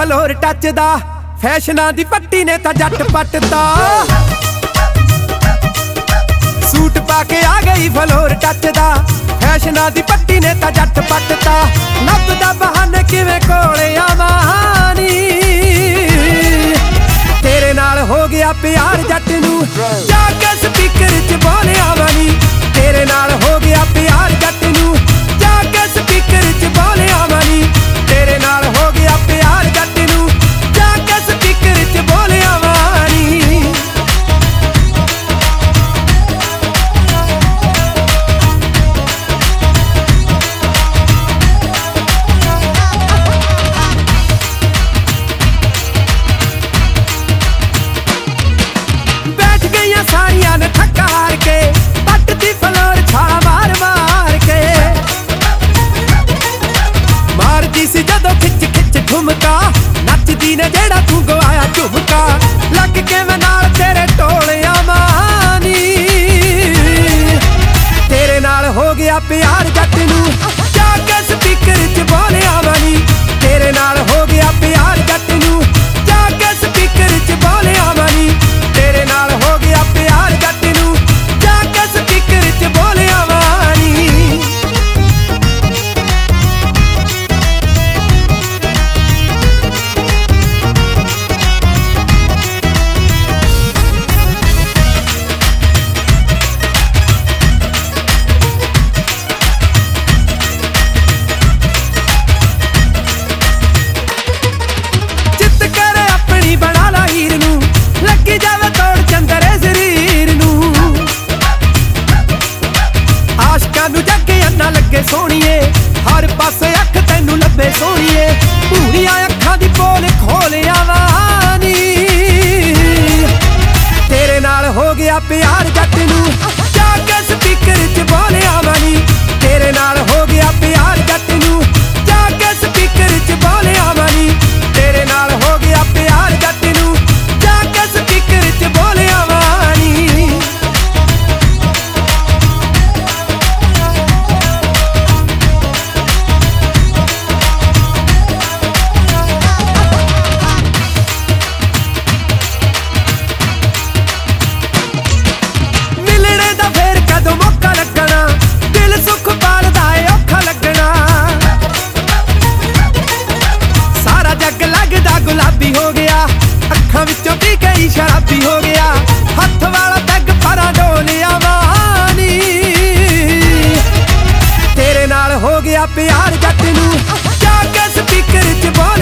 floor touch ਦਾ ਫੈਸ਼ਨਾਂ ਦੀ ਪੱਟੀ ਨੇ ਤਾਂ ਜੱਟ ਪੱਟਦਾ सूट पाके आ गई फलोर टच दा फैशना दी पट्टी ने ता जट पटता नब्बदा बहाने किवें कोले आवानी तेरे नाल हो गया प्यार जट नू जाके स्पीकर च बोले आवानी तेरे नाल हो गया प्यार जट नू जाके स्पीकर च बोले आवानी तेरे नाल हो गया प्यार जट नू जाके स्पीकर च बोले आवानी सारियां ने थक्का हार के पटती फलोर छाला मार मार के मारदी सी जदों खिच खिच ठुमका नचदी ने जेड़ा तू गवाया झुमका लग के मैं नाल तेरे टोलियां मानी तेरे नाल हो गया प्यार जट नू जाके स्पीकर च बोले आवानी तेरे नाल हो गया प्यार जट नू जाके स्पीकर च बोले आवानी तेरे नाल हो गया प्यार जट नू जाके स्पीकर च बोले आवानी चित करे अपनी बना ला हीर नू लगी जावे तोड़ चंदरे शरीर नू आशकां नू जगे अन्ना लगे सोहणीए हर पासे अख तैनू लभे सोहणीए भूरियां अखां दी पोल खोल आवानी तेरे नाल हो गया प्यार जट नू जाके स्पीकर च बोले आवानी तेरे नाल हो गया प्यार जट नू जाके स्पीकर च बोले आवानी तेरे नाल हो गया प्यार जट नू जाके स्पीकर च बोले आवानी मिलने दा फेर कदों मौका लगना दिल सुख पालदा ए औखा लगना सारा जग लगदा गुलाबी हो गया अखां विचों पी गई शराबी हो गया हथ वाला पैग परा डोलिया वानी तेरे नाल हो गया प्यार जट नू जाके स्पीकर च बोले